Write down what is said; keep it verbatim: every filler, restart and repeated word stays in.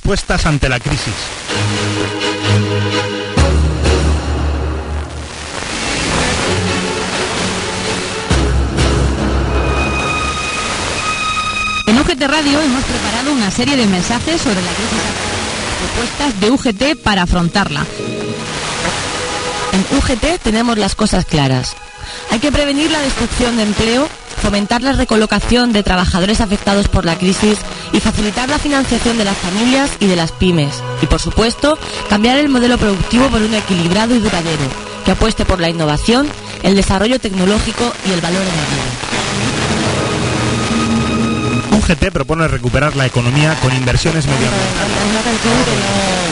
respuestas ante la crisis. En U G T Radio hemos preparado una serie de mensajes sobre la crisis actual, propuestas de U G T para afrontarla. En U G T tenemos las cosas claras. Hay que prevenir la destrucción de empleo, fomentar la recolocación de trabajadores afectados por la crisis y facilitar la financiación de las familias y de las pymes. Y, por supuesto, cambiar el modelo productivo por uno equilibrado y duradero, que apueste por la innovación, el desarrollo tecnológico y el valor añadido. U G T propone recuperar la economía con inversiones medioambientales.